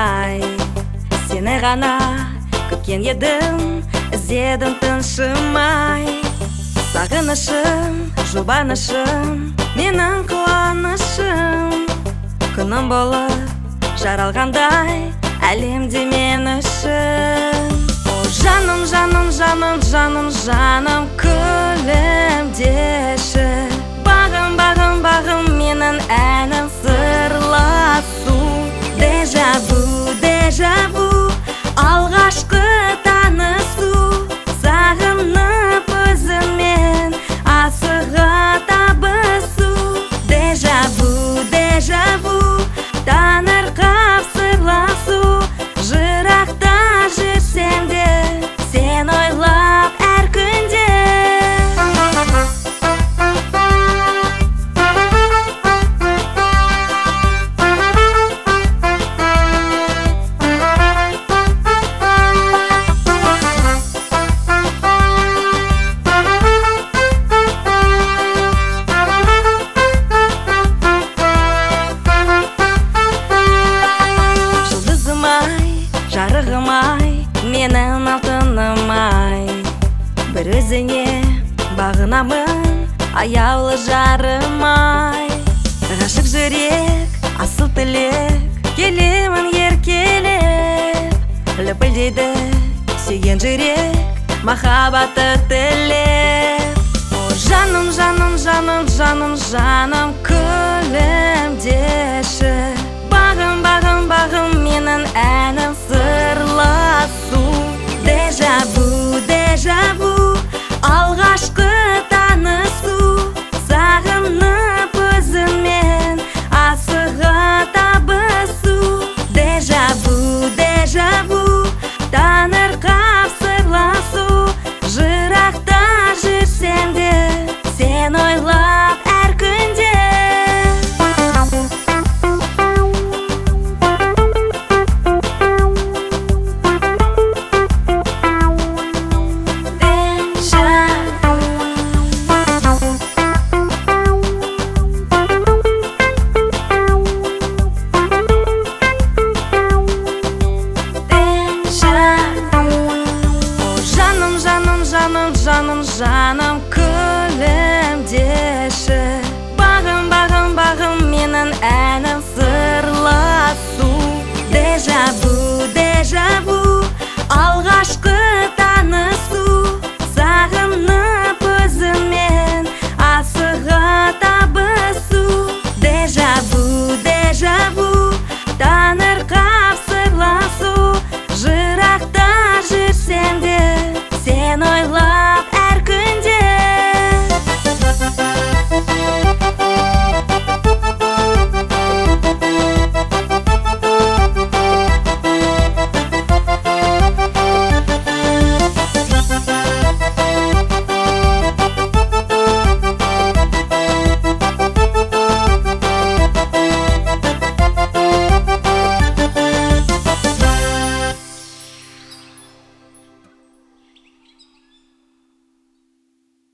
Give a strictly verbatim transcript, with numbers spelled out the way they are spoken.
ай, сені ғана күткен едім, іздедім тыншымай. Сағынышым, жұбанышым, менің қуанышым, күнім болып жаралғандай әлемде мен үшін. О жаным, жаным, жаным, жаным, жаным, күлімдеші. Бағым, бағым, бағым, менің әнім сырласу. Дежаву, дежаву, алғашқы танысу. Сағынып өзіңмен асыға табысу. Дежаву, дежаву, танырқап сырласу. Жырақта жүрсем де сен ойлап әр күнде. Жарығым-ай, менің алтыным-ай, бір өзіңе бағынамын, аяулы жарым-ай. Ғашық жүрек, асыл тілек, келемін еркелеп. Лүпілдейді сүйген жүрек, махаббатты тілеп. О жаным, жаным, жаным, жаным, жаным, күлімдеші. Бағым, бағым, бағым, менің әнім сырласу. Дежаву, дежаву, алғашқы танысу. Сағынып өзіңмен асыға табысу. Дежаву, дежаву, танырқап сырласу. Жырақта жүрсем де сен ойлап әр күнде. Жаным, жаным, жаным, күлімдеші. Бағым, бағым, бағым, менің әнім сырласу. Дежаву, дежаву,